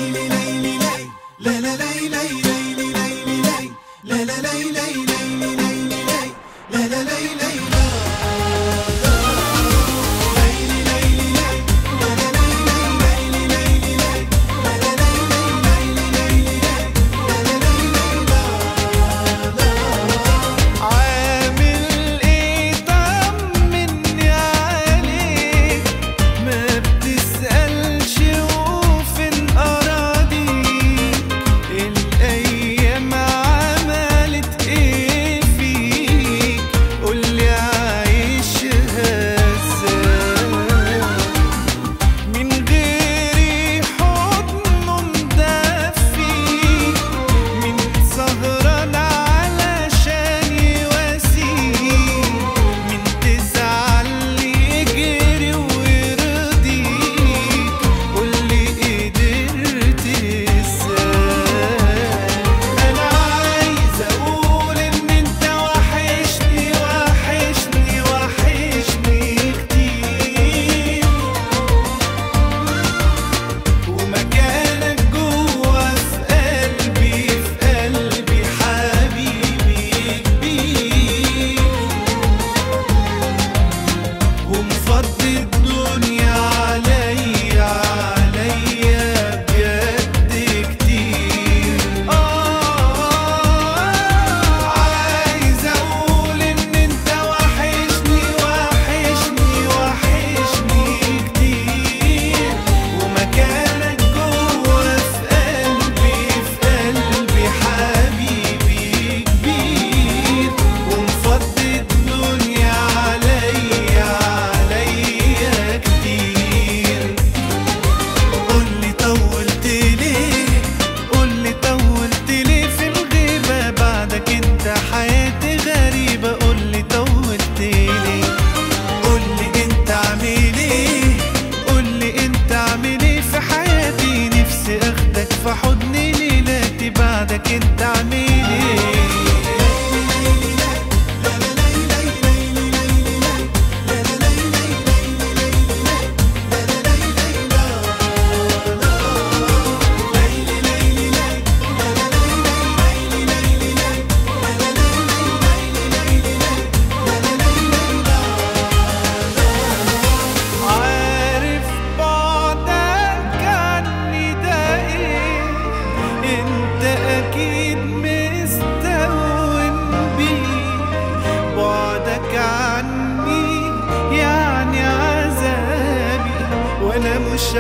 مش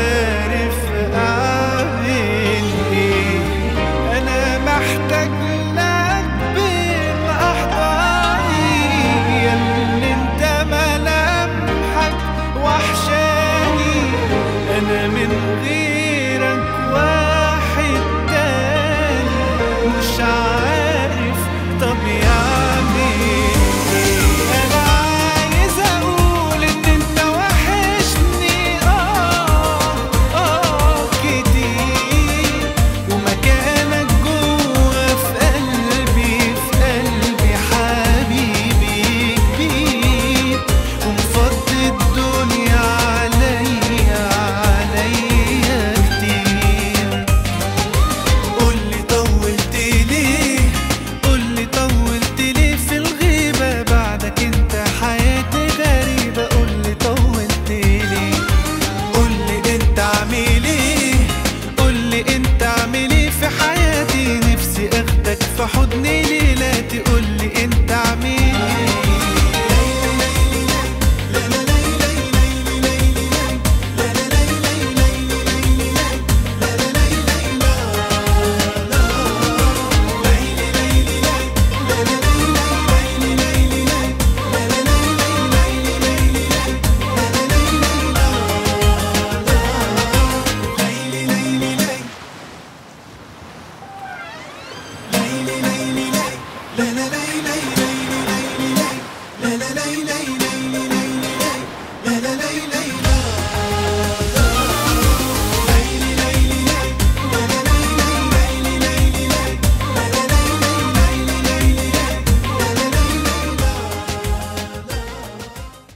عارف اعمل ايه. انا محتاج لك بين احضاني، يا اللي انت ملامحك وحشاني. انا من غيرك واحد تاني، مش عارف طب يعمل ايه. انا عايز اقول ان انت وحشني كتير، ومكانك جوا في قلبي حبيبي كبير، ومفضي الدنيا عليا كتير. قولي طولت ليه، قولي طولت ليه في الغيبة، بعدك انت حياتي غريبة. قولي طولت ليه، قولي انت عامل ايه، قولي انت عامل ايه في حياتي. نفسي اخدك في حضني ليلاتي، قولي انت عامل ايه. La la la la la la la la la la la la la la